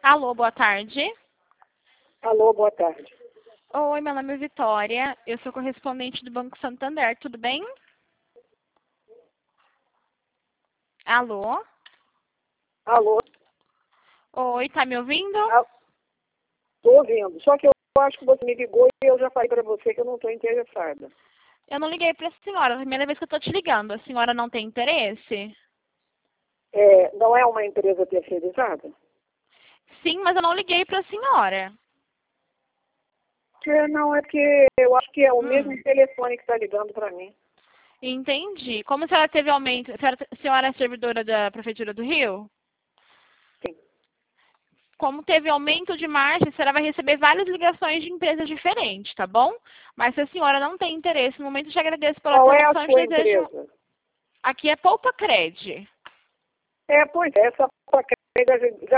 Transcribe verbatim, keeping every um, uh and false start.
Alô, boa tarde. Alô, boa tarde. Oi, meu nome é Vitória. Eu sou correspondente do Banco Santander. Tudo bem? Alô? Alô, Oi, tá me ouvindo? estou ouvindo. Só que eu acho que você me ligou e eu já falei para você que eu não estou interessada. Eu não liguei para a senhora. É a primeira vez que eu estou te ligando. A senhora não tem interesse? É, não é uma empresa terceirizada? Sim, mas eu não liguei para a senhora. É, não, é porque eu acho que é o Hum. mesmo telefone que está ligando para mim. Entendi. Como a senhora teve aumento? A senhora, a senhora é servidora da Prefeitura do Rio? Sim. Como teve aumento de margem, a senhora vai receber várias ligações de empresas diferentes, tá bom? Mas se a senhora não tem interesse, no momento eu te agradeço pela Qual é a atenção e sua te desejo... empresa? Aqui é Poupa Cred. É, pois é, essa já, já